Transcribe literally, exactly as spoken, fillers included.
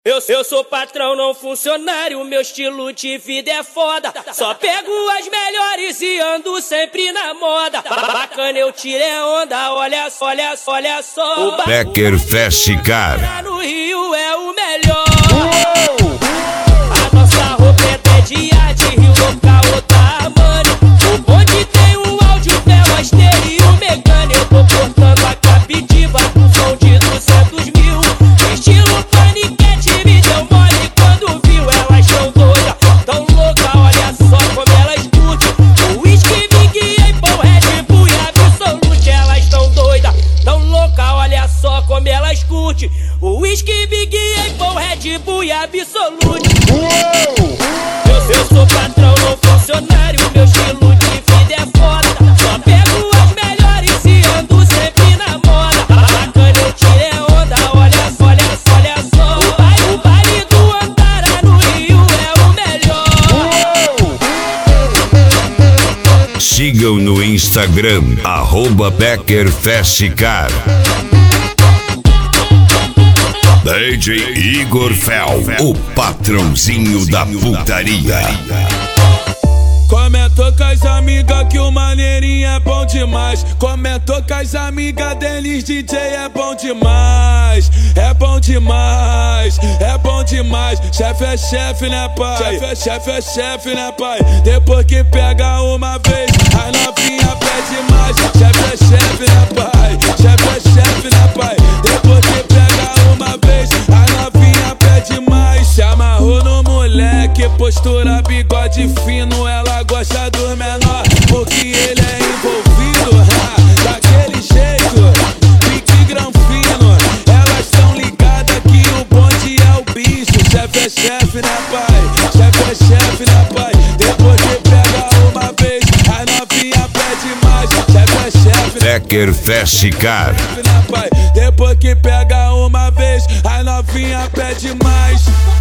Eu, eu sou patrão, não funcionário, meu estilo de vida é foda. Só pego as melhores e ando sempre na moda. Bacana, eu tirei onda, olha só, olha só, olha só. O Becker Fast Car no Rio é o melhor. A nossa roupa é de arte, Rio local, outra mano. O bonde tem um áudio, pela estéreo mecânico. Eu tô cortando a captiva com som de duzentos mil. Estilo paniquete, me deu mole quando viu. Elas tão doidas, tão louca, olha só como elas curtem. O whisky, Big Apple, Red Bull e Absolute. Elas tão doidas, tão louca, olha só como elas curtem. O whisky, Big Apple, Red Bull e Absolute. Eu, eu sou patrão, não funcionário, meu estilo de vida é foda. Só pego as melhores e ando sempre na moda. Bacana, eu tirei onda, olha só, olha só, olha só. O baile, o baile do Antara no Rio é o melhor. Sigam no Instagram, arroba Becker Fast Car. D J Igor Fel, o patrãozinho da putaria. Comentou com as amigas que o maneirinho é bom demais. Comentou com as amigas deles, D J é bom demais. É bom demais, é bom demais. Chefe é chefe, né pai? Chefe é chefe, é chefe, né pai? Depois que pega uma vez, a novinha pede mais. Chefe é chefe, né pai? Chefe é chefe, né pai? Depois que pega uma vez, a novinha pede mais. Se amarrou no moleque, postura, bigode fino. Ela gosta do menor, porque ele é envolvido, ha, daquele jeito, pique granfino. Elas tão ligadas que o bonde é o bicho. Chefe é chefe, né pai? Chefe é chefe, né pai? Depois que pega uma vez, a novinha pede mais. Chefe é chefe, né? Becker Fast Car. Depois que pega uma vez, a novinha pede mais.